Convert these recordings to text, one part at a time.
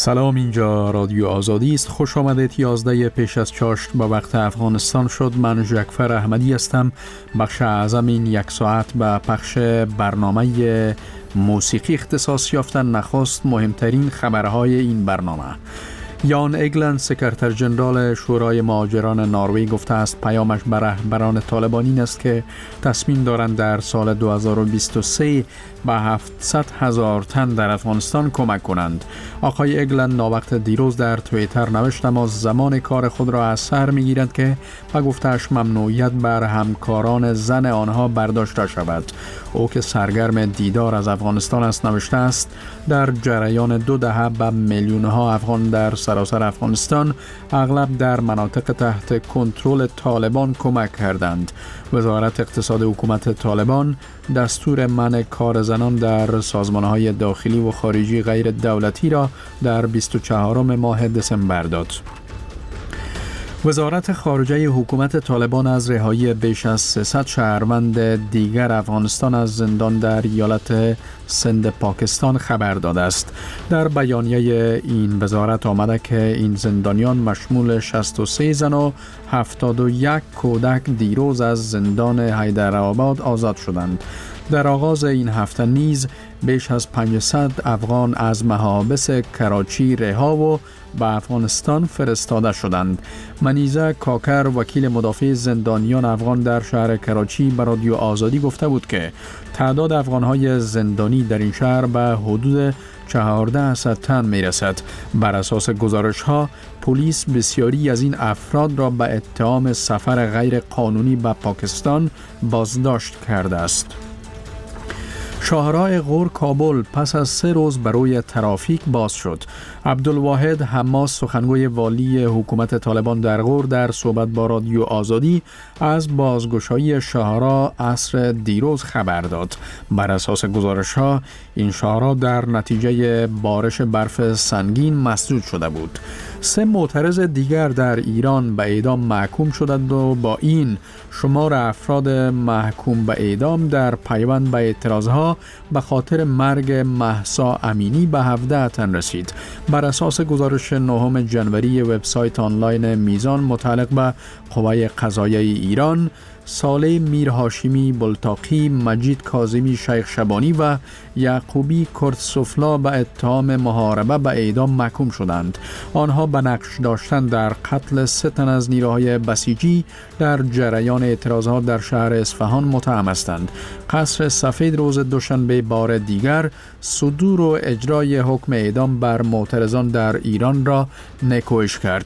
سلام، اینجا رادیو آزادی است. خوش آمدید. 11 پیش از چاشت با وقت افغانستان شد. من جعفر احمدی هستم. بخش اعظم این یک ساعت به پخش برنامه موسیقی اختصاص یافتن. نخست مهمترین خبرهای این برنامه. یان اگلند، سکرتر جنرال شورای مهاجران نروژ، گفته است پیامش بر رهبران طالبان این است که تصمیم دارند در سال 2023 به 700,000 تن در افغانستان کمک کنند. آقای اگلند ناوقت دیروز در توییتر نوشت اما زمان کار خود را از سر می‌گیرند که به گفته‌اش ممنوعیت بر همکاران زن آنها برداشته شود. او که سرگرم دیدار از افغانستان است نوشته است در جریان 2 دهه به میلیون‌ها افغان در سراسر افغانستان، اغلب در مناطق تحت کنترل طالبان کمک کردند. وزارت اقتصاد حکومت طالبان دستور منع کار زنان در سازمان‌های داخلی و خارجی غیر دولتی را در 24 ماه دسامبر داد. وزارت خارجه حکومت طالبان از رهایی بیش از 300 شهروند دیگر افغانستان از زندان در ایالت سند پاکستان خبر داده است. در بیانیه این وزارت آمده که این زندانیان مشمول 63 زن و 71 کودک دیروز از زندان حیدرآباد آزاد شدند. در آغاز این هفته نیز بیش از 500 افغان از محابس کراچی رها و به افغانستان فرستاده شدند. منیزه کاکر، وکیل مدافع زندانیان افغان در شهر کراچی، به رادیو آزادی گفته بود که تعداد افغان‌های زندانی در این شهر به حدود 1400 تن می‌رسد. بر اساس گزارش‌ها، پلیس بسیاری از این افراد را به اتهام سفر غیر قانونی به پاکستان بازداشت کرده است. شاهراه غور کابل پس از 3 روز برای ترافیک باز شد. عبدالواحد حماس، سخنگوی والی حکومت طالبان در غور، در صحبت با رادیو آزادی از بازگشایی شاهراه عصر دیروز خبر داد. بر اساس گزارش‌ها این شاهراه در نتیجه بارش برف سنگین مسدود شده بود. 3 معترض دیگر در ایران به اعدام محکوم شدند و با این شمار افراد محکوم به اعدام در پیوند به اعتراضها به خاطر مرگ مهسا امینی به 17 تن رسید. بر اساس گزارش 9 جنوری وبسایت آنلاین میزان متعلق به قوه قضاییه ایران، صالح میر هاشمی بلتاقی، مجید کاظمی شیخ شبانی و یعقوبی کردسفلا به اتهام محاربه به اعدام محکوم شدند. آنها به نقش داشتن در قتل 3 تن از نیروهای بسیجی در جریان اعتراضات در شهر اصفهان متهم هستند. قصر سفید روز دوشنبه بار دیگر صدور و اجرای حکم اعدام بر معترضان در ایران را نکوهش کرد.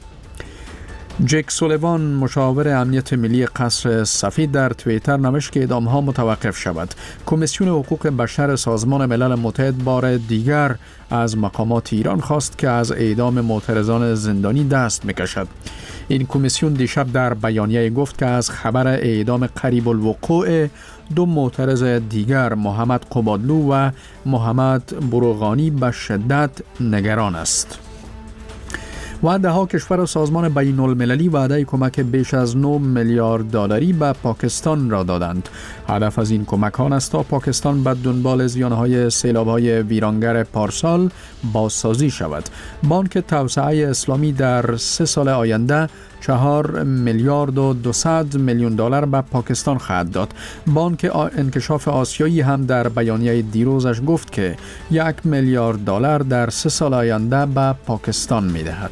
جک سولیوان، مشاور امنیت ملی قصر سفید، در توییتر نوشت که اعدام‌ها متوقف شود. کمیسیون حقوق بشر سازمان ملل متحد بار دیگر از مقامات ایران خواست که از اعدام معترضان زندانی دست بکشد. این کمیسیون دیشب در بیانیه گفت که از خبر اعدام قریب الوقوع 2 معترض دیگر، محمد قبادلو و محمد بروغانی، به شدت نگران است. و 10 کشور و سازمان بین المللی وعده کمک بیش از 9 میلیارد دلاری به پاکستان را دادند. هدف از این کمک آن است تا پاکستان به دنبال زیانهای سیلاب‌های ویرانگر پارسال بازسازی شود. بانک توسعه اسلامی در 3 سال آینده 4 میلیارد و 200 میلیون دلار به پاکستان خواهد داد. بانک انکشاف آسیایی هم در بیانیه دیروزش گفت که 1 میلیارد دلار در 3 سال آینده به پاکستان می‌دهد.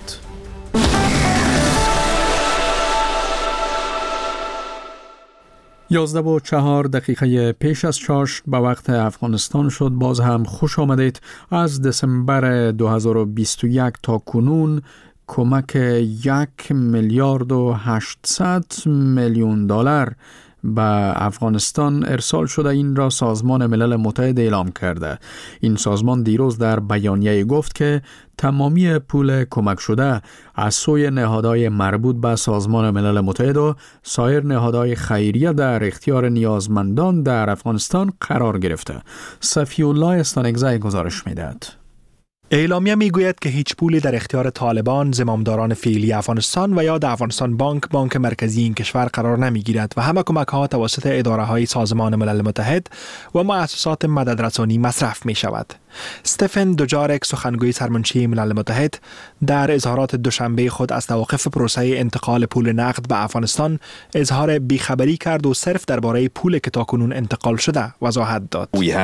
یازده و 4 دقیقه پیش از چاشت به وقت افغانستان شد. باز هم خوش آمدید. از دسامبر 2021 تا کنون کمک 1 میلیارد و 800 میلیون دلار به افغانستان ارسال شده. این را سازمان ملل متحد اعلام کرده. این سازمان دیروز در بیانیه گفت که تمامی پول کمک شده از سوی نهادهای مربوط به سازمان ملل متحد و سایر نهادهای خیریه در اختیار نیازمندان در افغانستان قرار گرفته. صفی الله استانگزی گزارش می‌دهد. اعلامیه میگوید که هیچ پولی در اختیار طالبان، زمامداران فعلی افغانستان و یا د افغانستان بانک مرکزی این کشور قرار نمیگیرد و همه کمک ها توسط اداره های سازمان ملل متحد و مؤسسات مددرسانی مصرف می شود. استفن دوجارک سخنگوی سرمنشی ملل متحد در اظهارات دوشنبه خود از توقف پروسه انتقال پول نقد به افغانستان اظهار بیخبری کرد و صرف درباره پول که تاکنون انتقال شده وضاحت داد.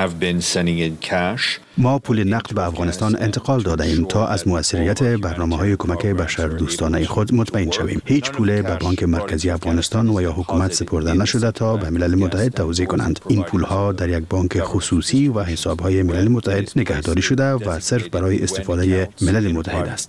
ما پول نقد به افغانستان انتقال داده ایم تا از موثریت برنامه‌های کمک بشردوستانه خود مطمئن شویم. هیچ پول به بانک مرکزی افغانستان و یا حکومت سپرده نشده تا به ملل متحد توزیع کنند. این پول‌ها در یک بانک خصوصی و حساب‌های ملل متحد نگهداری شده و صرف برای استفاده ملل متحد است.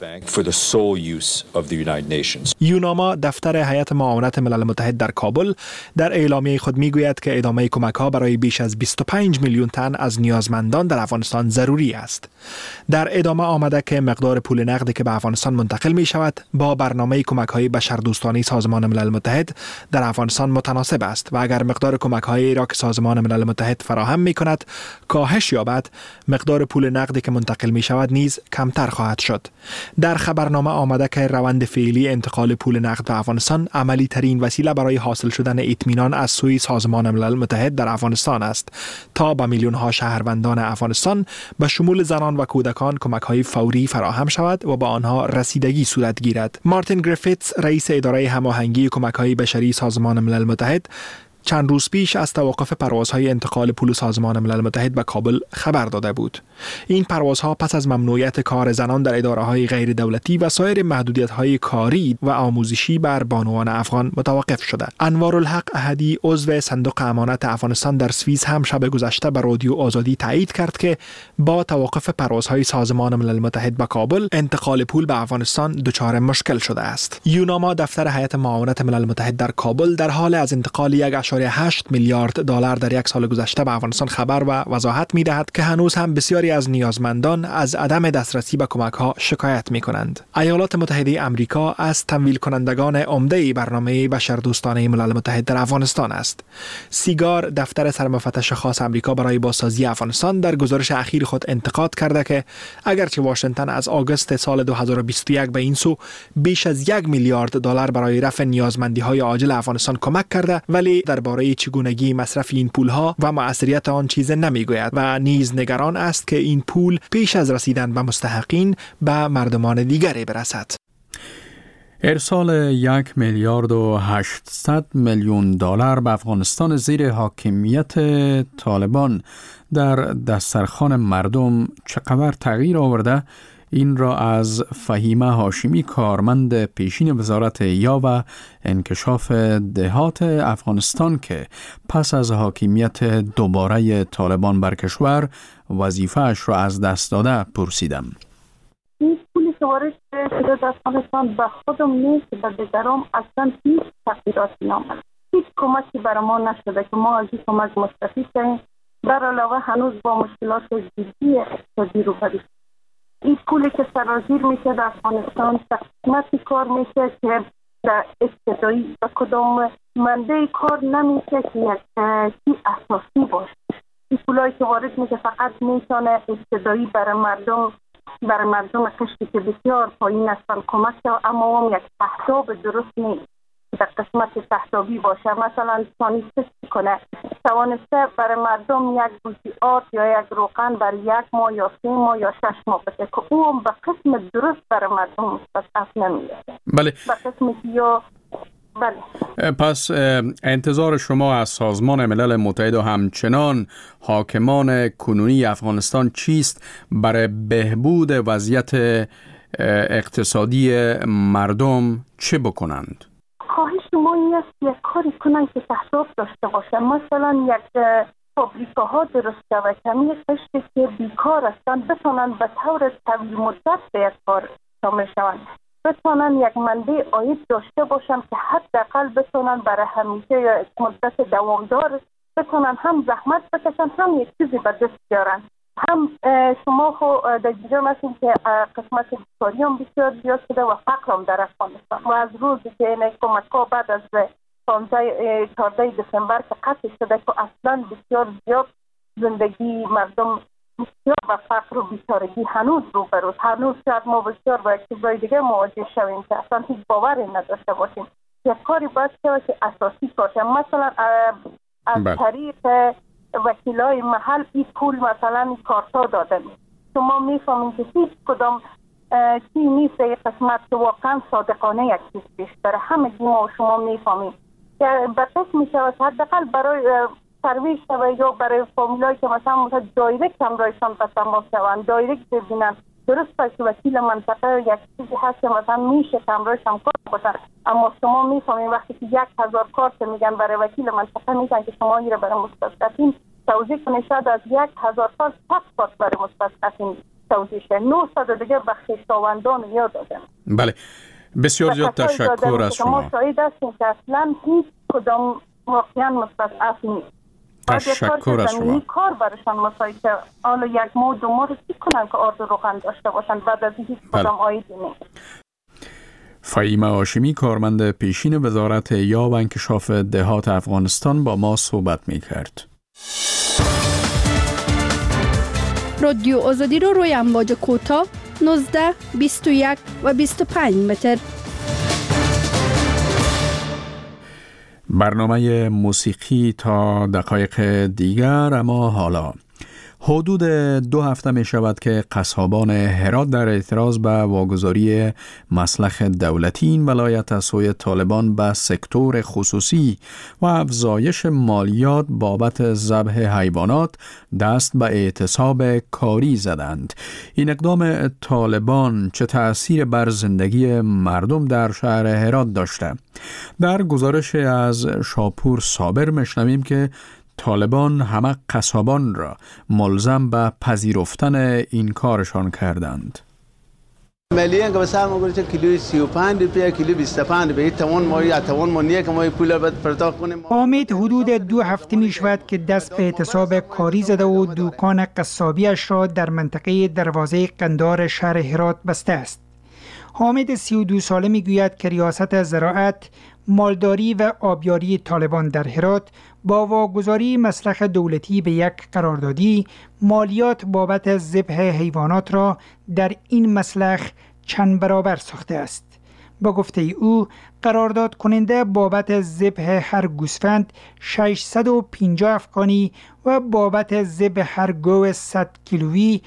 یوناما دفتر هیئت معاونت ملل متحد در کابل در اعلامیه خود میگوید که ادامه کمک‌ها برای بیش از 25 میلیون تن از نیازمندان در افغانستان ضروری است. در ادامه آمده که مقدار پول نقدی که به افغانستان منتقل می شود با برنامه کمک‌های بشردوستانه سازمان ملل متحد در افغانستان متناسب است و اگر مقدار کمک‌هایی را که سازمان ملل متحد فراهم می کند کاهش یابد، مقدار پول نقدی که منتقل می شود نیز کمتر خواهد شد. در خبرنامه آمده که روند فعلی انتقال پول نقد به افغانستان عملی ترین وسیله برای حاصل شدن اطمینان از سوی سازمان ملل متحد در افغانستان است تا به میلیون ها شهروندان افغانستان به شمول زنان و کودکان کمک‌های فوری فراهم شود و با آنها رسیدگی صورت گیرد. مارتین گریفیتس رئیس اداره هماهنگی کمک‌های بشری سازمان ملل متحد چند روز پیش از توقف پروازهای انتقال پول سازمان ملل متحد به کابل خبر داده بود. این پروازها پس از ممنوعیت کار زنان در اداره‌های غیر دولتی و سایر محدودیت‌های کاری و آموزشی بر بانوان افغان متوقف شده. انوارالحق احدی عضو صندوق امانت افغانستان در سوئیس هم شب گذشته به رادیو آزادی تایید کرد که با توقف پروازهای سازمان ملل متحد به کابل انتقال پول به افغانستان دچار مشکل شده است. یوناما دفتر هیئت معاونت ملل متحد در کابل در حال از انتقال 1.8 میلیارد دلار در یک سال گذشته به افغانستان خبر و وضاحت می‌دهد که هنوز هم بسیاری از نیازمندان از عدم دسترسی به کمک‌ها شکایت می‌کنند. ایالات متحده آمریکا از تمویل کنندگان عمده برنامه بشردوستانه ملل متحد در افغانستان است. سیگار دفتر سرمفتش خاص آمریکا برای بازسازی افغانستان در گزارش اخیر خود انتقاد کرده که اگرچه واشنگتن از آگوست سال 2021 به این سو بیش از 1 میلیارد دلار برای رفع نیازمندی‌های عاجل افغانستان کمک کرده، ولی درباره چگونگی مصرف این پول‌ها و مؤثریت آن چیز نمیگوید و نیز نگران است که این پول پیش از رسیدن به مستحقین به مردمان دیگری برسد. ارسال 1 میلیارد و 800 میلیون دلار به افغانستان زیر حاکمیت طالبان در دسترخوان مردم چقدر تغییر آورده؟ این را از فهیمه هاشمی کارمند پیشین وزارت احیا و انکشاف دهات افغانستان که پس از حاکمیت دوباره طالبان بر کشور وظیفه‌اش را از دست داده پرسیدم. این پولی که وارد شده در افغانستان به خودم نیست، به دیگران اصلا هیچ تغییراتی نامد. هیچ کمکی برای ما نشده که ما از این کمک مستفید شویم. در علاوه هنوز با مشکلات جدی اقتصادی روبرو. این پولی که سرازیر میشه در افغانستان تقسیماتی کار میشه که در ابتدایی به کدام منده کار نمیشه که یک اساسی باشه. این پولایی که وارد میشه فقط میتونه ابتدایی برای مردم قشری که بسیار پایین هستن کمک شد، اما هم یک تحتاب درست نیست در قسمت تحتابی باشه. مثلا توانسته برای مردم یک بوتی آرد یا یک روغن برای 1 ماه یا 3 ماه یا 6 ماه بده که او هم به قسم درست برای مردم مستطف نمیده. بله. به قسمی یا بله. پس انتظار شما از سازمان ملل متحد و همچنان حاکمان کنونی افغانستان چیست برای بهبود وضعیت اقتصادی مردم چه بکنند؟ خواهش ما این است یک کاری کنند که تحصیل داشته باشه. مثلا یک فابریکاها درست شود که همین قشری که بیکار هستند بتونن به طور طویل مدت به یک کار شامل شوند، بتونن یک منبع عاید داشته باشن که حداقل بتونن برای همیشه یا مدت دوامدار بتونن هم زحمت بکشن هم یک چیزی به دست بیارن. هم شما خو در جریان هستین که قسمت بیکاری هم بسیار زیاد شده و فقر هم در افغانستان و از روزی که این کمک‌ها بعد از 14 دسامبر که قطع شده که اصلا بسیار زیاد زندگی مردم بسیار با فقر و بیچارگی هنوز روبروست. هنوز شاید ما بسیار با یک چیزای دیگه مواجه شویم که اصلا هیچ باوری نداشته باشیم. یک کاری باید شود که اساسی باشه. مثلا از طریق وکیلای محل این پول مثلا کارتا داده میشه. شما میفهمید که هیچ کدام چی نیست یک قسمت که واقعا صادقانه یک چیز پیش داره. همه ما و شما میفهمیم که به قسم میشود حداقل برای سرویس و یا برای فامیلایی که مثلا دایرکت هم رایشان به تماس شوند، دایرکت ببینن. درست است که وکیل منطقه یک چیزی هست که مثلا میشه که همراهش هم کار باشن، اما شما میفهمید وقتی که 1000 کارت میگن برای وکیل منطقه میگن که شما این رو برای مستضعفین توضیح کنید، شاید از 1000 کارت 7 کارت برای مستضعفین توضیح شه، 900 دیگه بخش شاوندان یا دادن. بله، بسیار زیاد تشکر از شما. ما شاهد هستیم که اصلا هیچ کدام واقعا مستضعف نیست. تشکر از شما. کار برشان مسایی که حالا 1 ماه 2 ماه چی کنن که آرد روغن داشته باشن بعد از هیچ کدام آیدی نیست. فهیمه هاشمی، کارمند پیشین وزارت یاب و انکشاف دهات افغانستان، با ما صحبت می کرد. رادیو آزادی رو روی امواج کوتاه 19، 21 و 25 متر. برنامه موسیقی تا دقایق دیگر، اما حالا حدود 2 هفته می شود که قصابان هرات در اعتراض به واگذاری مسلخ دولتی این ولایت از سوی طالبان به سکتور خصوصی و افزایش مالیات بابت ذبح حیوانات دست به اعتصاب کاری زدند. این اقدام طالبان چه تأثیر بر زندگی مردم در شهر هرات داشته؟ در گزارش از شاپور صابر میشنویم که طالبان همه قصابان را ملزم به پذیرفتن این کارشان کردند. ملیه که بسیار مگویی کیلوی 35 روپیه، کیلو 25 روپیه، توان ما نیه که ما پول را پرداخت کنیم. حامد حدود 2 هفته می شود که دست به اعتصاب کاری زده و دکان قصابیش را در منطقه دروازه قندار شهر هرات بسته است. حامد 32 ساله می گوید که ریاست زراعت، مالداری و آبیاری طالبان در هرات با واگذاری مسلخ دولتی به یک قراردادی مالیات بابت ذبح حیوانات را در این مسلخ چند برابر ساخته است. با گفته او، قرارداد کننده بابت ذبح هر گوسفند 650 افغانی و بابت ذبح هر گوز 100 کیلویی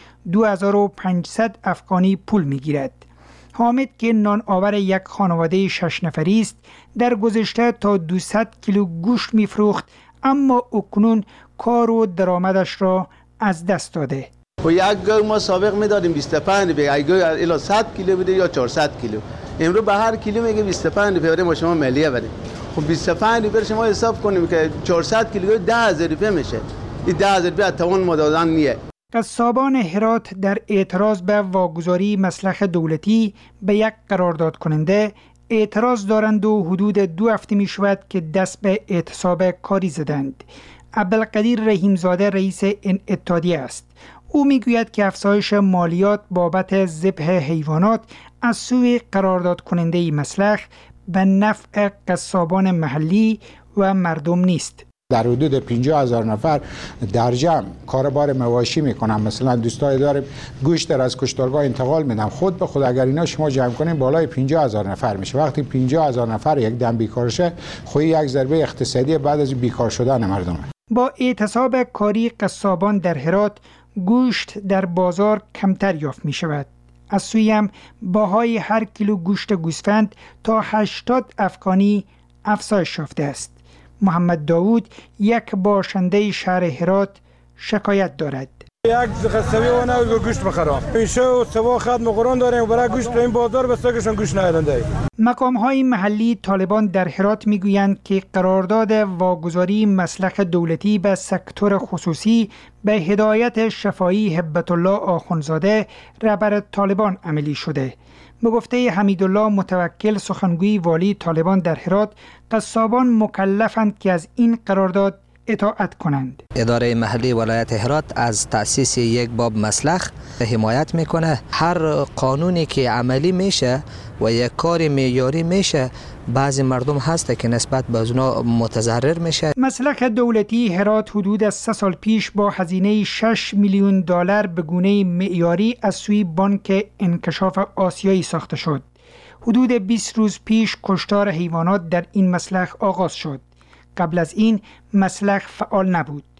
2500 افغانی پول می گیرد. حامد که نان آور یک خانواده 6 نفری است، در گذشته تا 200 کیلو گوشت می فروخت، اما اکنون کار و درآمدش را از دست داده. و یک گوی ما سابق می دادیم 25 روپیه، یک گوی الی 100 کیلو بده یا 400 کیلو. امروز به هر کیلو میگه 25 روپیه برای ما شما ملیه بده. خب 25 روپیه شما حساب کنیم که 400 کیلو 10000 روپیه میشه. این 10000 روپیه توان ما دادن نیه. قصابان هرات در اعتراض به واگذاری مسلخ دولتی به یک قرارداد کننده اعتراض دارند و حدود 2 هفته می شود که دست به اعتصاب کاری زدند. عبدالقدیر رحیمزاده رئیس این اتحادیه است. او می گوید که افزایش مالیات بابت ذبح حیوانات از سوی قرارداد کننده مسلخ به نفع قصابان محلی و مردم نیست. در حدود 50,000 نفر در جمع کاربار مواشی میکنن. مثلا دوستای داریم گوشت را از کشتارگاه انتقال میدن، خود به خود اگر اینا شما جمع کنین بالای 50,000 نفر میشه. وقتی 50,000 نفر یک دم بیکار شه، خود یک ضربه اقتصادی بعد از بیکار شدن مردم. با اعتصاب کاری قصابان در هرات گوشت در بازار کمتر یافت می شود. از سوی هم باهای هر کیلو گوشت گوسفند تا 80 افغانی افزایش یافته است. محمد داوود، یک باشنده شهر هرات، شکایت دارد. یک قصبی و نه گوشت بخرم. این شو سوا خدمت قرآن داریم و برای گوشت این بازار بسازشون گوشت ندارند. مقام‌های محلی طالبان در هرات میگویند که قرارداد واگذاری مسلخ دولتی به سکتور خصوصی به هدایت شفایی هبت الله آخونزاده رهبر طالبان عملی شده. به گفته حمیدالله متوکل سخنگوی والی طالبان در هرات، قصابان مکلفند که از این قرارداد اطاعت کنند. اداره محلی ولایت هرات از تأسیس یک باب مسلخ حمایت میکنه. هر قانونی که عملی میشه و یک کار معیاری میشه، بعضی مردم هسته که نسبت به اونا متضرر میشه. مسلخ دولتی هرات حدود از 3 سال پیش با هزینه 6 میلیون دلار به گونه معیاری از سوی بانک انکشاف آسیایی ساخته شد. حدود 20 روز پیش کشتار حیوانات در این مسلخ آغاز شد. قبل از این مسلخ فعال نبود.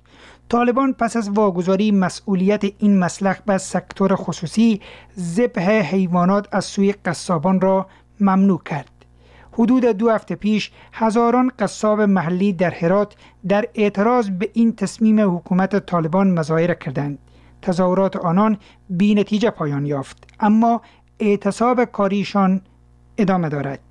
طالبان پس از واگذاری مسئولیت این مسلخ به سکتور خصوصی، ذبح حیوانات از سوی قصابان را ممنوع کرد. حدود 2 هفته پیش هزاران قصاب محلی در هرات در اعتراض به این تصمیم حکومت طالبان مظاهره کردند. تظاهرات آنان بی نتیجه پایان یافت، اما اعتصاب کاریشان ادامه دارد.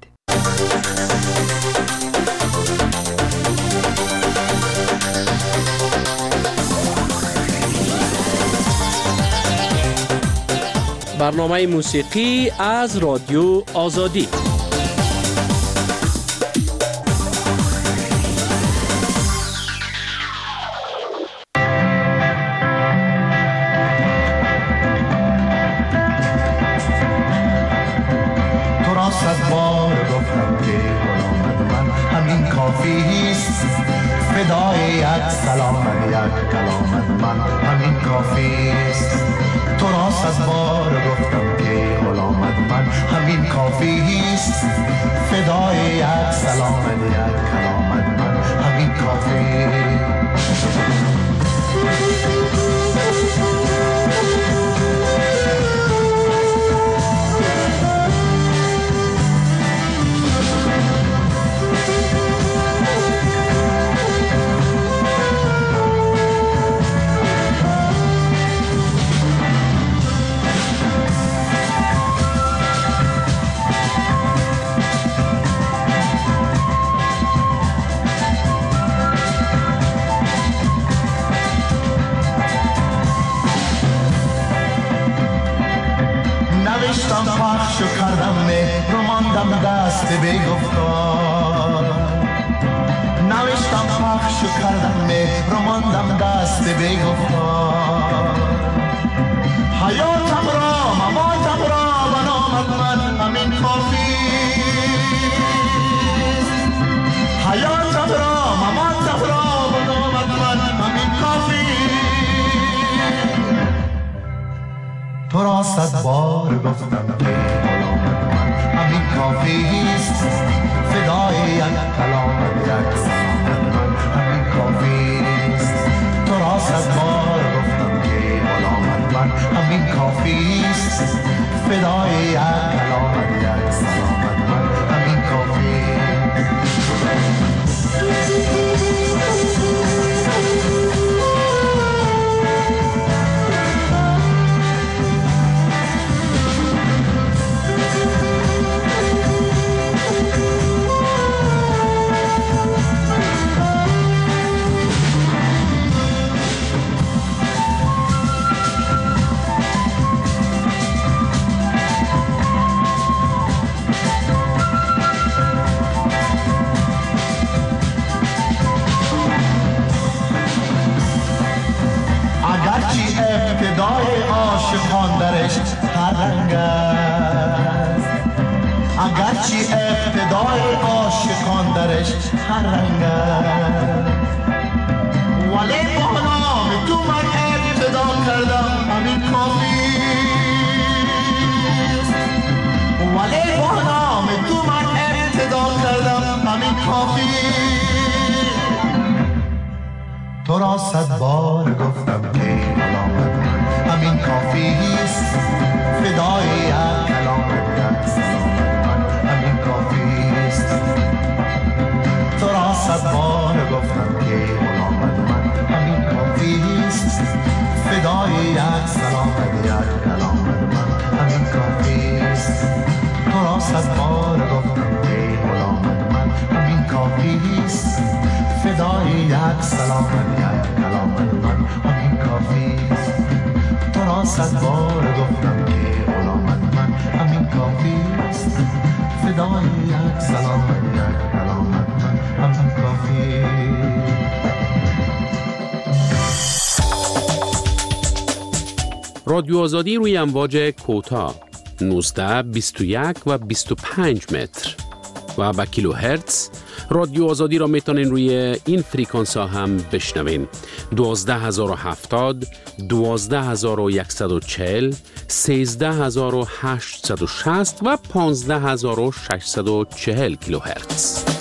برنامه موسیقی از رادیو آزادی. تو را 100 بار گفتم که غلامت من همین کافیست، فدای یک کلامت یک سلامت من همین کافیست. تو را 100 بار گفتم که غلامت من همین کافیست، فدای یک کلامت یک سلامت من همین کافیست. ابتدای عاشقان درش هر رنگ است، اگرچه ابتدای عاشقان درش هر رنگ است، ولی با نام تو من ابتدا کردم همین کافیست، ولی با نام تو من ابتدا کردم همین کافیست. تو را 100 بار گفتم که غلامت من همین کافیست، فدای یک کلامت یک سلامت من همین کافیست. تو را 100 بار گفتم که غلامت من همین کافیست، فدای یک سلامت یک کلامت من همین کافیست. تو را 100 بار گفتم که غلامت من همین کافیست، فدای یک سلامت یک کلامت من همین کافیست. تو را 100 بار گفتم که غلامت من همین کافیست، فدای یک سلامت یک کلامت من همین کافیست. رادیو آزادی روی امواج کوتاه 19، 21 و 25 متر و با کیلو هرتز. رادیو آزادی را میتونین روی این فریکانس ها هم بشنوین: 12070، 12140، 13860 و 15640 کیلو هرتز.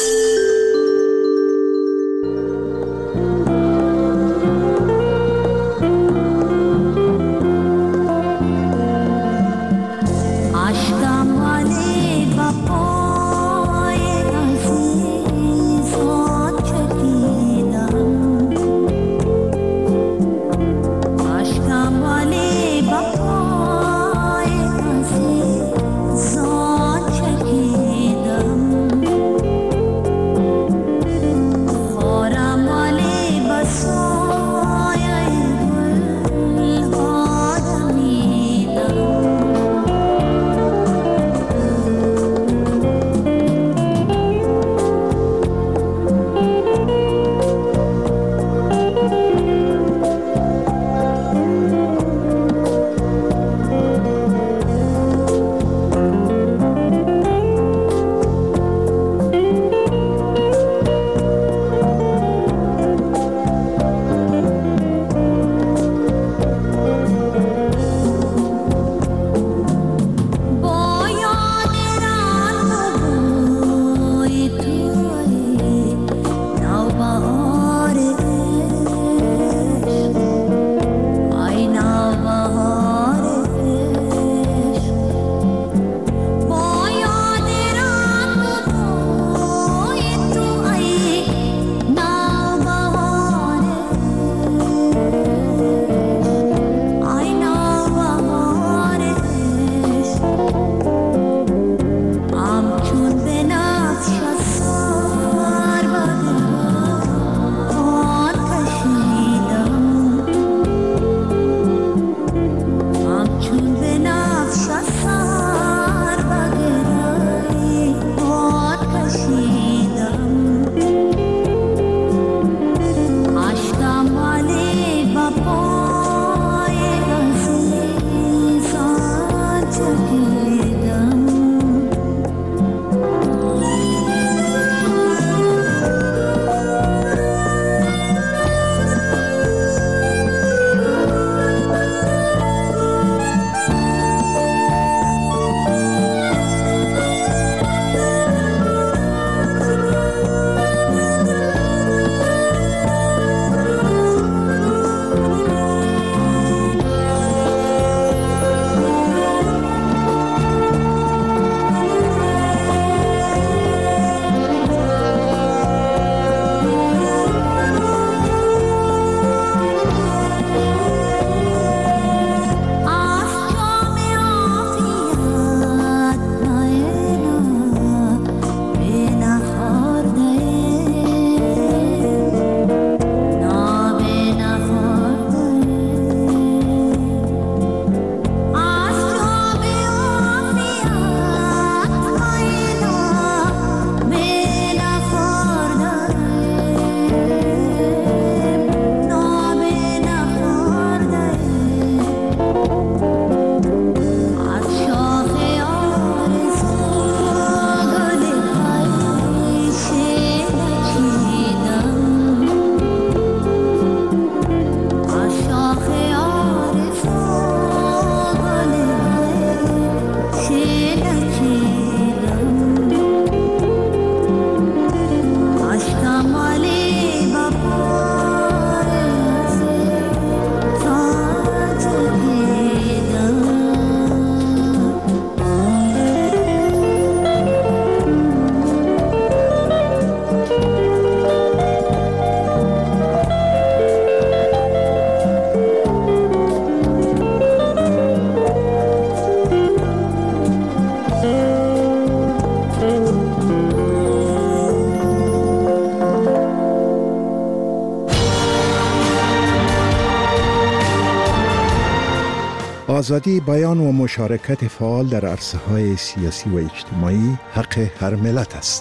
آزادی بیان و مشارکت فعال در عرصه‌های سیاسی و اجتماعی حق هر ملت است.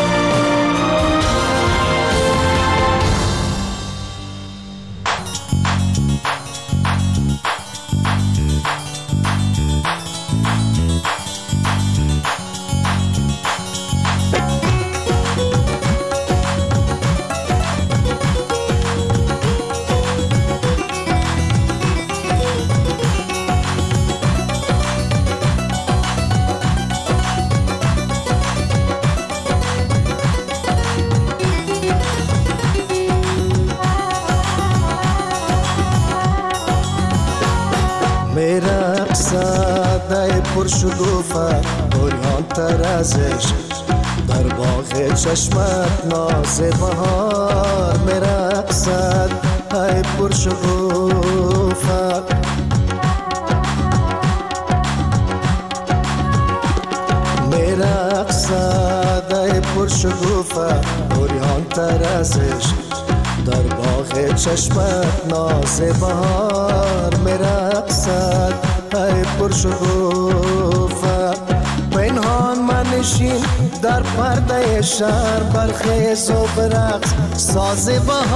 پرشکوفه اوریان تر از عشق در باغ چشمت ناز بهار میرقصد ای پرشکوفه میرقصد ای پرشکوفه اوریان تر از عشق در باغ چشمت ناز بهار میرقصد ای پرشکوفه پنهان منشین در پرده شهر برخیز و برقص ساز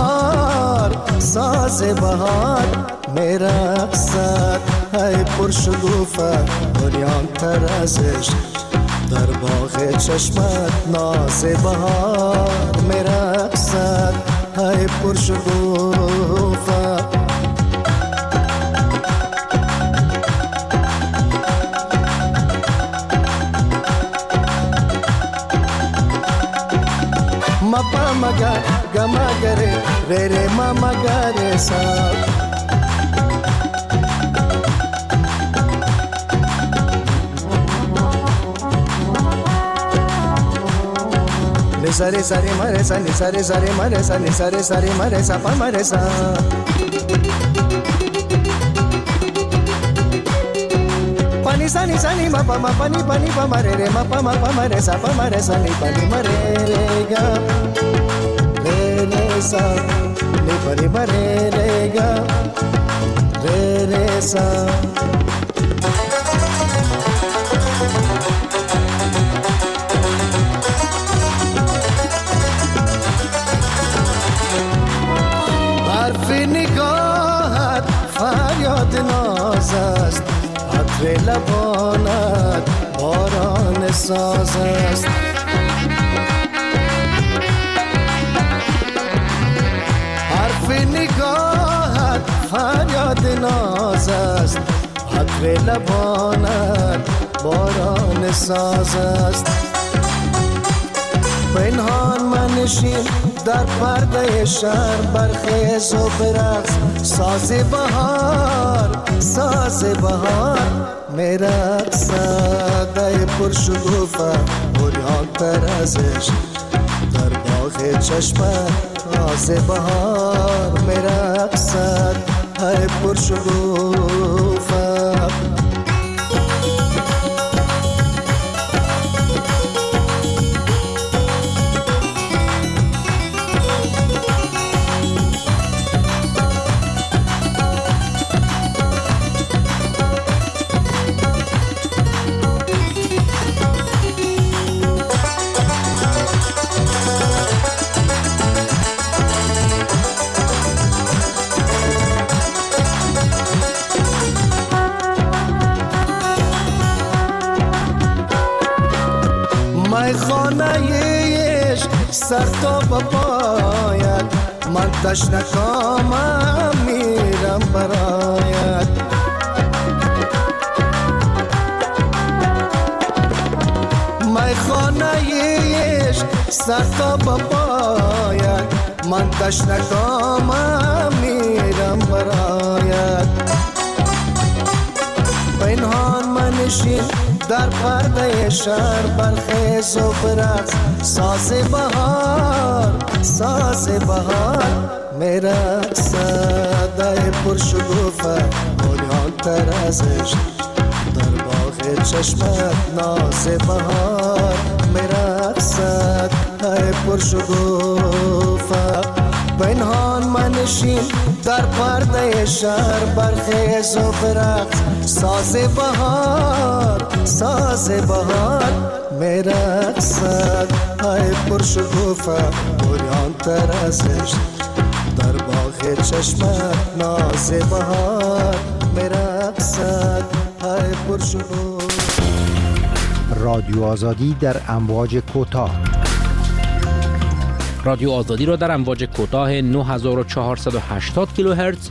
بهار میرقصد ای پرشکوفه اوریان تر از عشق در باغ چشمت ناز بهار میرقصد ای پرشکوفه Mapa maga gama gare re re mama gare sa Ni sare sare mare sa ni sare sare mare sa ni sare sare mare sa pa mare sa Pani sa ni ma pa ni pa mare re ma pa mare sa ni pa ni mare re ga re re sa ni pa ni mare re ga re re sa حرف نگاهت فریاد ناز است عطر لبانت باران ساز است حرف نگاهت فریاد ناز است عطر لبانت باران ساز است پنهان منشین در پرده شهر برخیز و برقص ساز بهار میرقصد ای پرشکوفه اوریان تر از عشق در باغ چشمت ناز بهار میرقصد ای پرشکوفه سر تا بپاید من تشنکامم میرم برایت میخانه عشق سر تا بپاید من تشنکامم میرم برایت پنهان منشین در پرده شهر برخیز و برقص ساز بهار میرقصد ای پرشکوفه اوریان تر از عشق در باغ چشمت ناز بهار میرقصد ای پرشکوفه پنهان منشین در پرده شهر برخیز و برقص ساز بهار میرقصد های پرشکوفه بریان تر از عشق در باغ چشمت ناز بهار میرقصد های پرشکوفه. رادیو آزادی در امواج کوتاه. رادیو آزادی را در امواج کوتاه 9480 کیلوهرتز،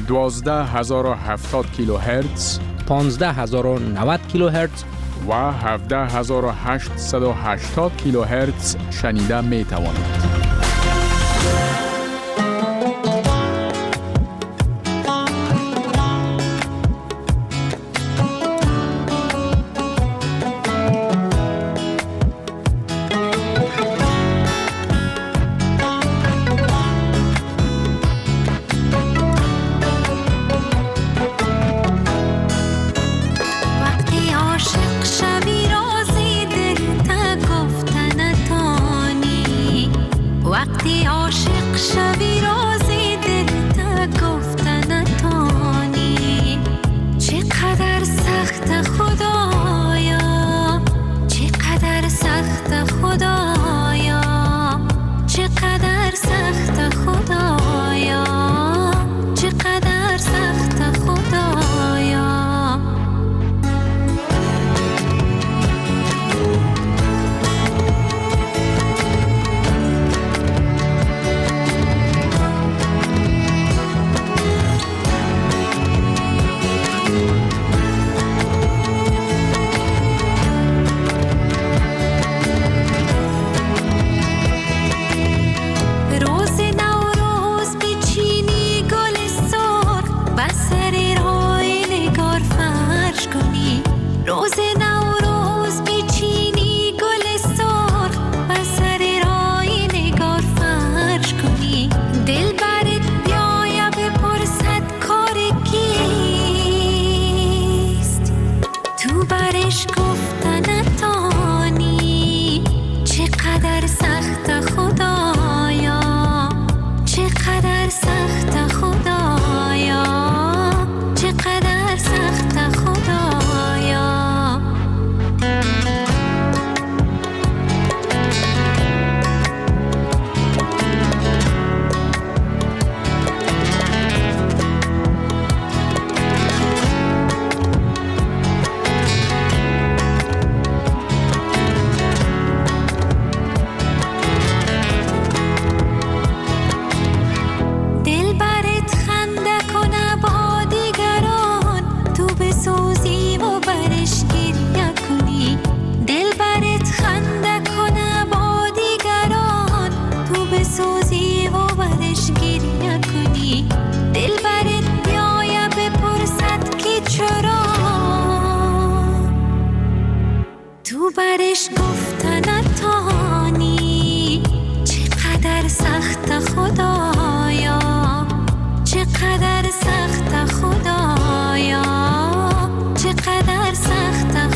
12070 کیلوهرتز، 15090 کیلوهرتز و 17880 کیلوهرتز شنیده می توانید. برش گفتن نتانی چقدر سخت خدایا، چقدر سخت خدایا، چقدر سخت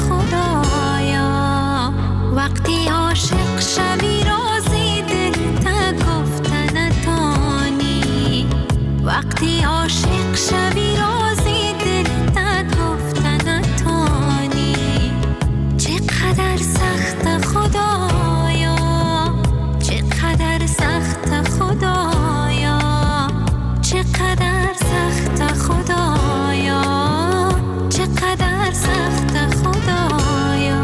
خدایا. وقتی عاشق شوی رازی دل تا گفتن نتانی، وقتی عاشق شوی رازی دل تا گفتن نتانی. چقدر سخت خدایا، چقدر سخت خدایا، چقدر سخت خدایا، چقدر سخت خدایا.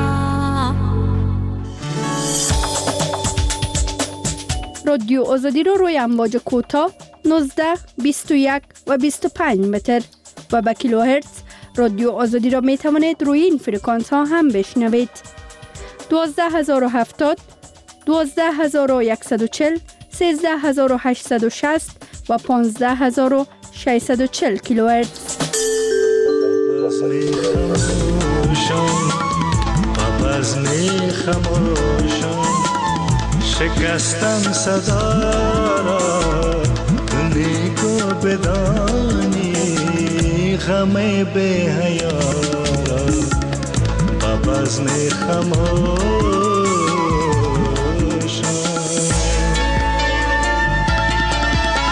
رادیو آزادی رو روی امواج کوتاه 19، 21 و 25 متر و با کیلوهرتز رادیو آزادی را می توانید روی این فرکانس ها هم بشنوید. 12070، 12140، 13860 و 15640 کیلوهرتز. شکستم صدا را نیکو بدانی، غم به حیا را با بزم خموشان.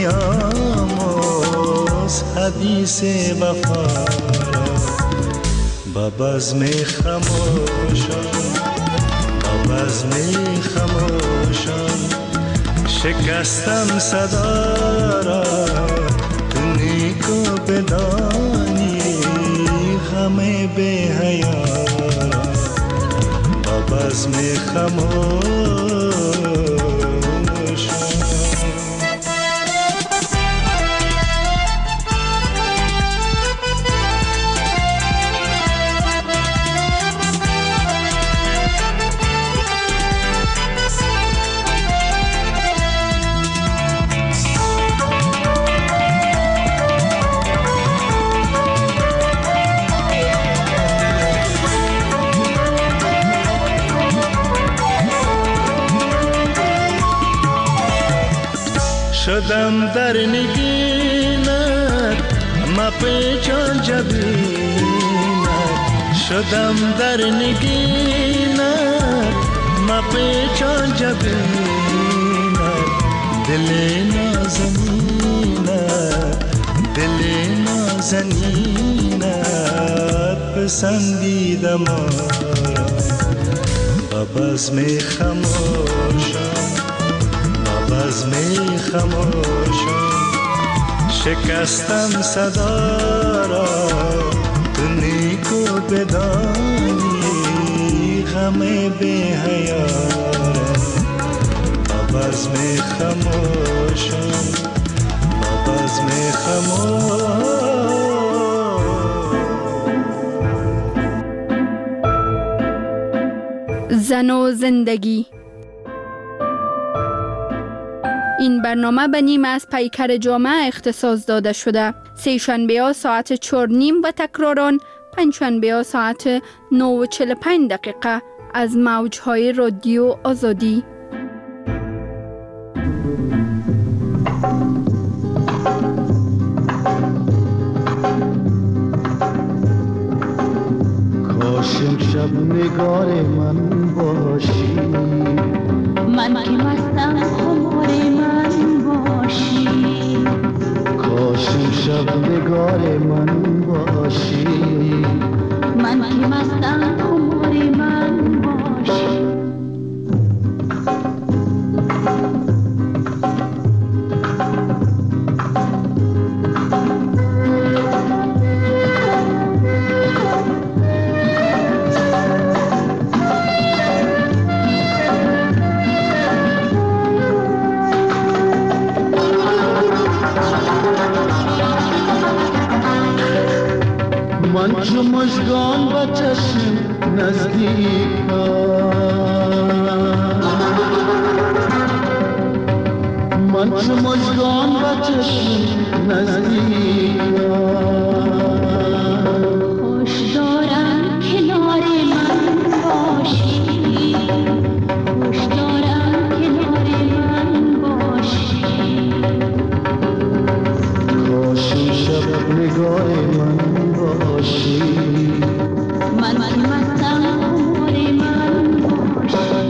بیاموز حدیث وفا را با بزم خموشان، با بزم خموشان شکستم صدا را، تو نیکو بدانی غم بی حیا را با بزم خموشان. شدم در نگینت مپیچان جبینت، شدم در نگینت مپیچان جبینت، دل نازنینت دل نازنینت پسندیدم آرا با بزم خموشان، بزم خموشان شکستم صدا را، تو نیکو بدانی غم بی حیا را با بزم خموشان، با بزم خموشان. زن و زندگی. این برنامه به نیم از پیکر جامعه اختصاص داده شده. سه شنبه ها ساعت 4:30 و تکراران پنج شنبه ها ساعت 9:45 از موجهای رادیو آزادی. کاشم شب نگار من باشی، من که مستم خمار من باشی، کاشم شب نگار من باشی، من که مستم خمار من باشی. من چو مژگان با چشم نزدیکم، من چو مژگان با چشم نزدیکم، خوش دارم کنار من باشی، خوش دارم کنار من باشی، کاشم شب نگاه من باشی، من که مستم خمار من باشی.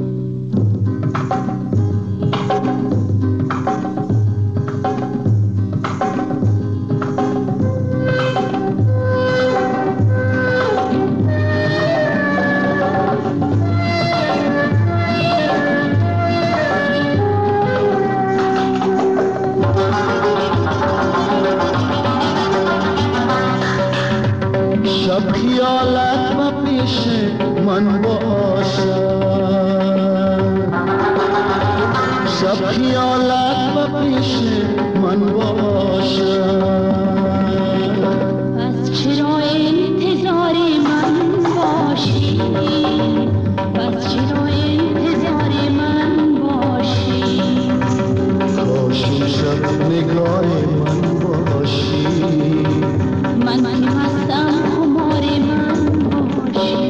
شب خیالت و پیش من باشد، شب خیالت و پیش من باشد، پس چرا انتظار من باشی، پس چرا انتظار من باشی، کاشم شب نگاه من باشی، من که مستم خمار من باشی.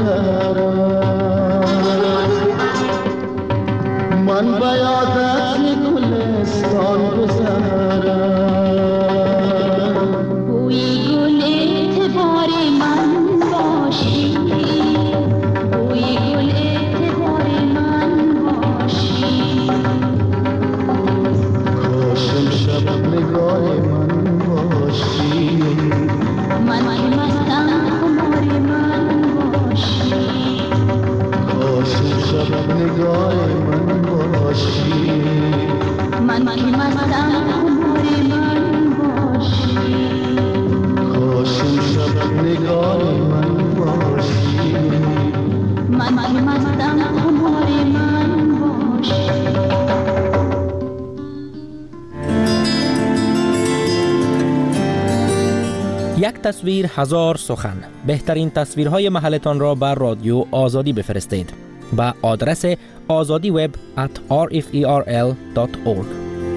من بیادت گلستان گذرم بوی گل اعتبار من باشی بوی گل اعتبار من باشی کاشم شب نگاه من باشی من مستم خمار من باشی کاشم شب نگاه من باشی من مستم خمار من باشی کاشم شب نگاه من باشی من مستم خمار من باشی. یک تصویر هزار سخن. بهترین تصویرهای محلتان را بر رادیو آزادی بفرستید به آدرس azadiweb@rferl.org.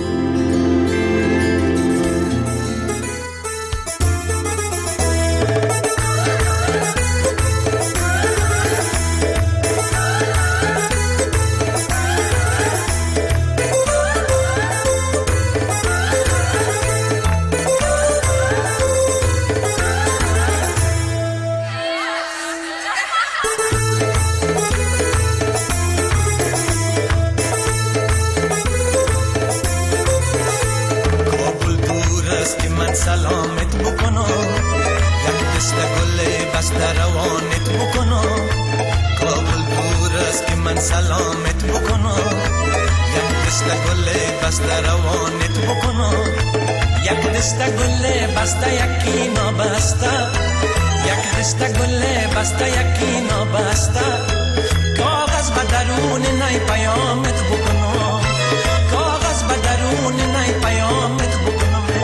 سلامت بکنم یک دست گل بسته روانت بکنم کابل دور است که من سلامت بکنم یک دست گل بسته روانت بکنم یک دست گل بسته یکی نابسته یک دست گل بسته یکی نابسته کاغذ به درون نی پیامت بکنم کاغذ به درون نی پیامت بکنم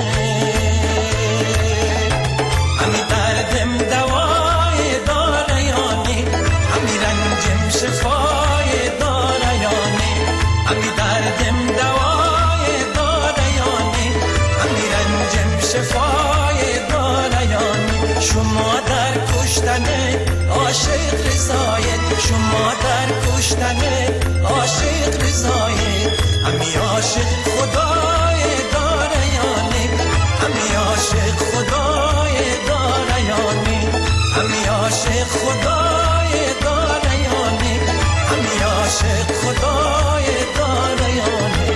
همی دردم دوای دارایانی همی رنجم شفای دارایانی همی دردم دوای دارایانی همی رنجم شفای دارایانی شما در کشتن عاشق رضایت شما در کشتن عاشق رضایت همی عاشق خدای دارایانی همی عاشق خدای دارایانی همی عاشق خدای دارایانی همی عاشق خدای دارایانی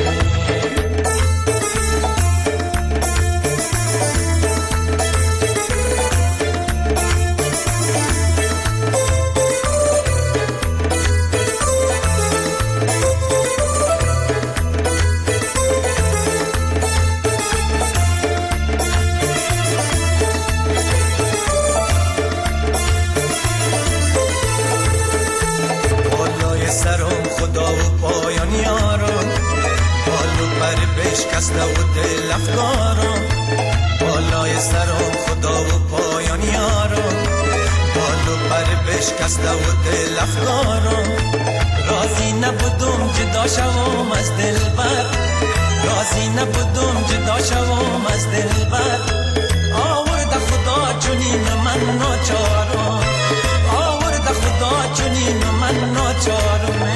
خدا و پایان یارم بالو پر بشکسته و دل افکارم بالای سرم خدا و پایان یارم بالو پر بشکسته و دل افکارم راضی نبودم جدا شوم از دلبر راضی نبودم جدا شوم از دلبر آورده خدا چنین من ناچارم آورده خدا چنین من ناچارم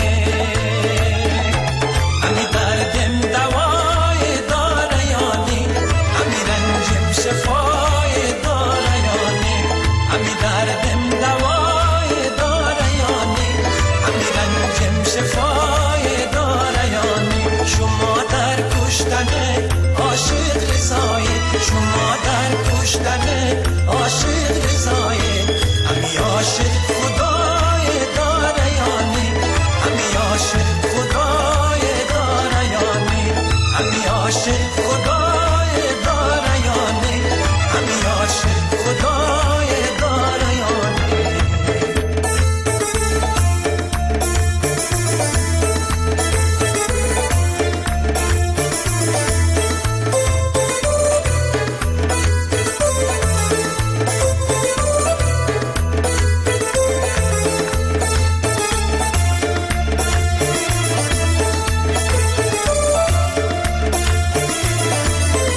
همی دردم دوای دارایانی همی رنجم شفای دارایانی همی دردم دوای دارایانی همی رنجم شفای دارایانی شما در کشتن عاشق رضایت شما در کشتن عاشق رضایت همی عاشق خدای دارایانی همی عاشق خدای دارایانی همی عاشق خدای دارایانی همی عاشق خدای دارایانی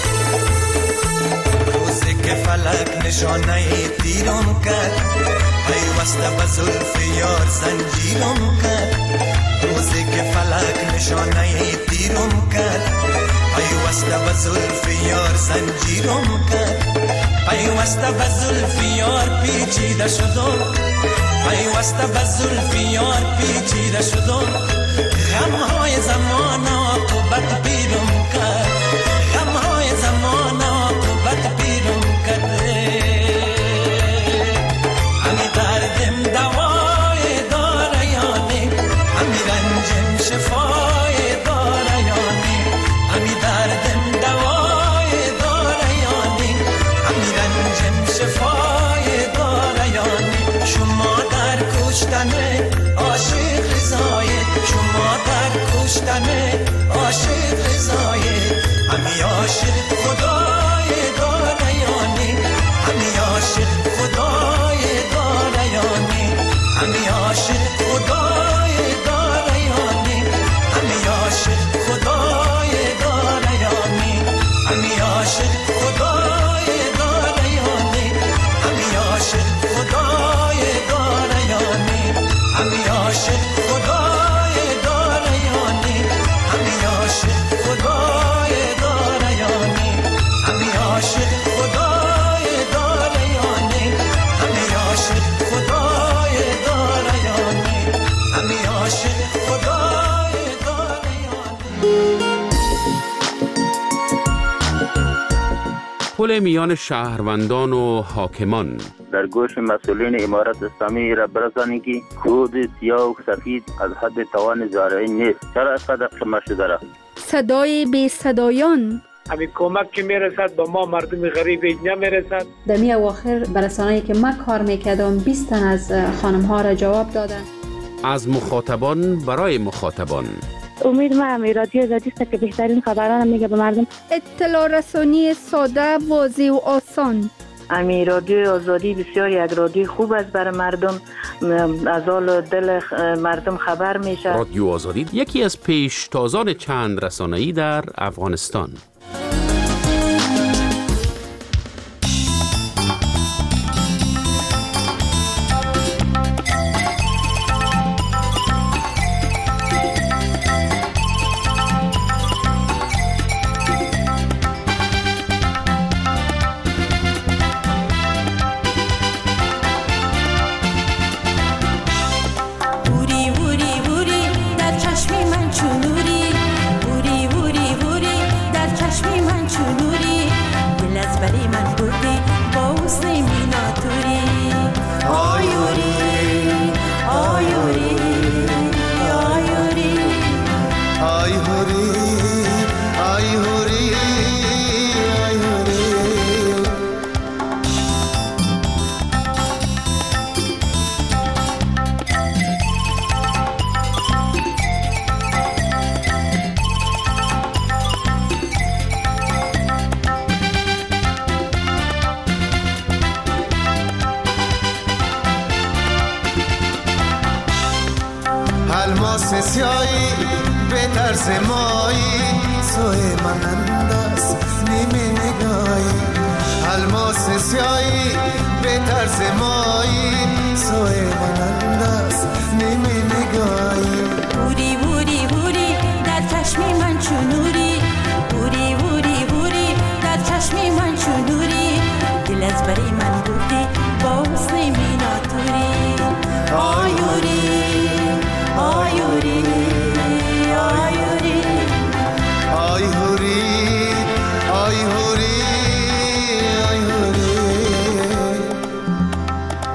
نشانه تیرم کرد پیوسته به زلف یار زنجیرم کرد روزی که فلک نشانه تیرم کرد پیوسته به زلف یار زنجیرم کرد پیوسته به زلف یار پیچیده شدم پیوسته به زلف یار پیچیده شدم غمهای زمان عاقبت پیرم کرد غمهای زمان عاقبت پیرم کرد همی دردم دوای داره یانی همی رنجم شفای داره یانی همی دردم دوای داره یانی همی رنجم شفای داره یانی شما در کشتن عاشق رضایت شما در کشتن عاشق رضایت همی عاشق خدای داره یانی همی عاشق خدای داره یانی همی عاشق خدای داره یانی همی عاشق خدای داره یانی همی عاشق خدای داره یانی همی عاشق خدای داره یانی همی عاشق خدای داره یانی همی عاشق خدای داره یانی همی عاشق خدای داره یانی همی عاشق خدای داره یانی همی عاشق خدای داره یانی. پل میان شهروندان و حاکمان در گوش مسئولین امارت اسلامی را برسانید که خود سیاه و سفید از حد توان زارعی نیست. چرا اینقدر قمه شده را؟ صدای بی صدایان همین کمک که میرسد با ما مردم غریب نمیرسد. در می اواخر برسانه‌ای که من کار میکردم 20 تن از خانم ها را جواب دادن. از مخاطبان برای مخاطبان امید من رادیو آزادی است که بهترین خبران میگه به مردم. اطلاع رسانی ساده، واضح و آسان. امی رادیو آزادی بسیار یک رادیو خوب است برای مردم، از حال دل مردم خبر میشه. رادیو آزادی یکی از پیشتازان چند رسانه‌ای در افغانستان. الماس سیایی به طرز مایی سوی من انداز نیمه نگاهی الماس سیایی به طرز مایی سوی من انداز نیمه نگاهی بوری بوری بوری در چشمی من چونوری بوری بوری بوری در چشمی من چونوری دل از بری من بودی با حسن میناتوری آیوری آیوری آیوری آیوری آیوری آیوری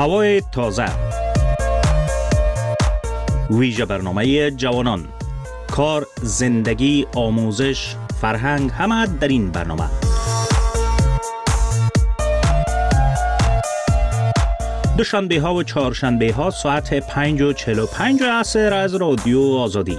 هوای تازه، ویژه برنامه جوانان، کار، زندگی، آموزش، فرهنگ، همه در این برنامه. دوشنبه ها و چهارشنبه ها ساعت 5:45 عصر از رادیو آزادی.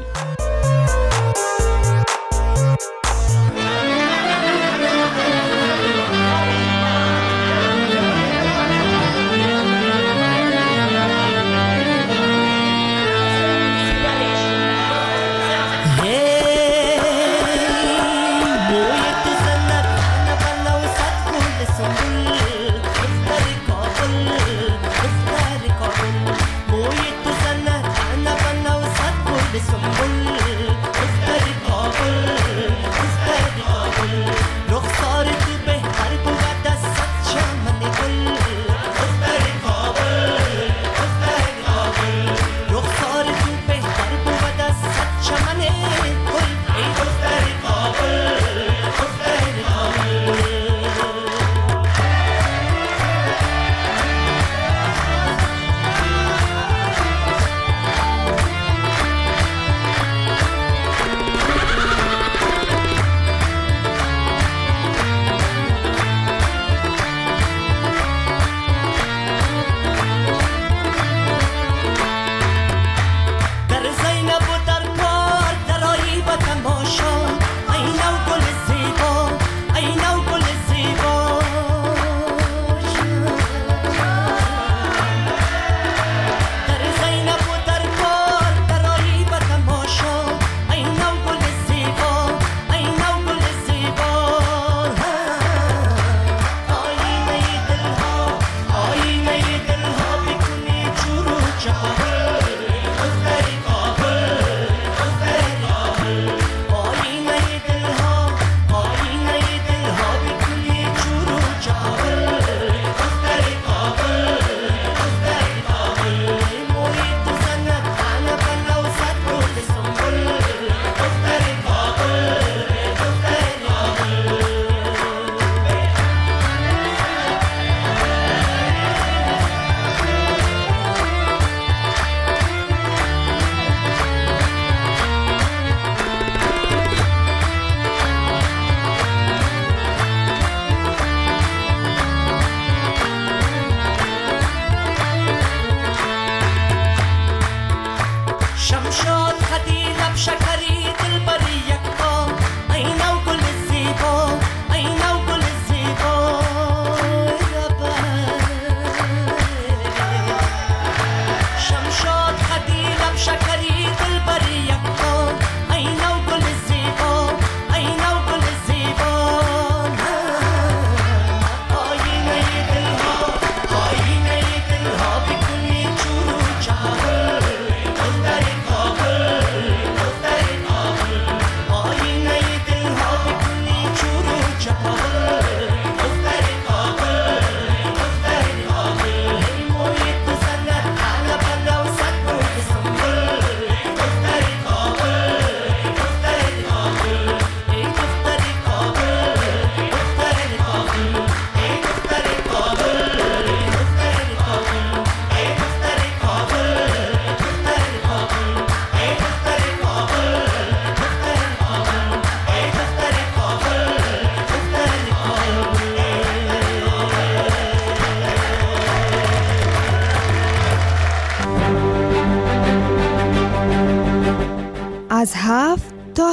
از 7 تا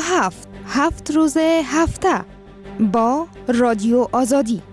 7 روز هفته با رادیو آزادی.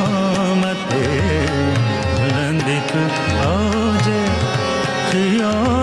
خیال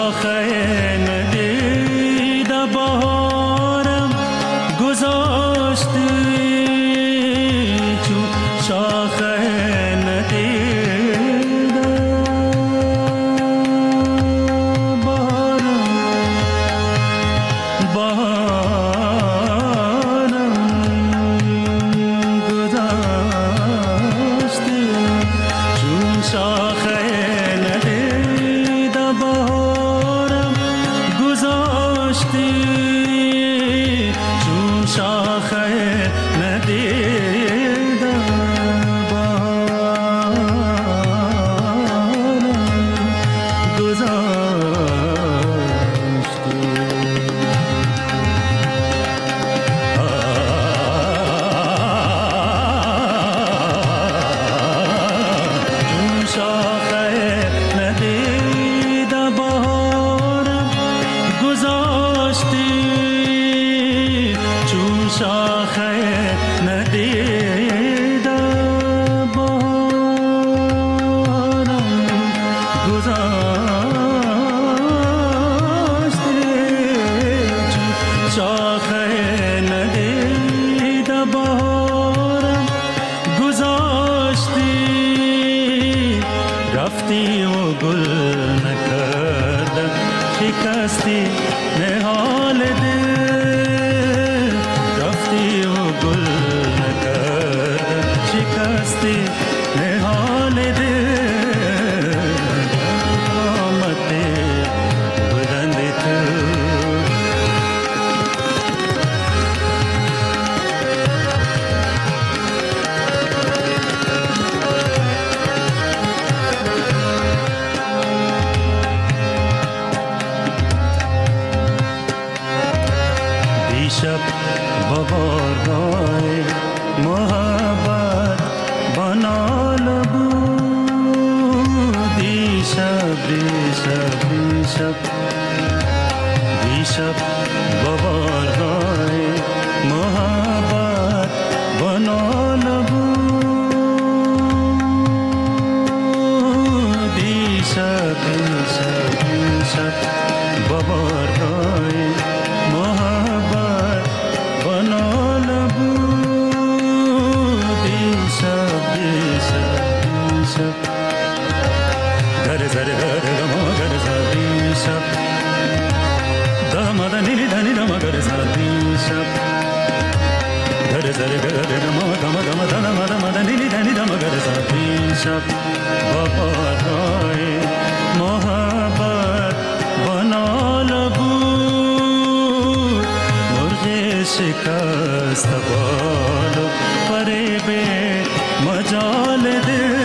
شکست بالو پره به مجال دل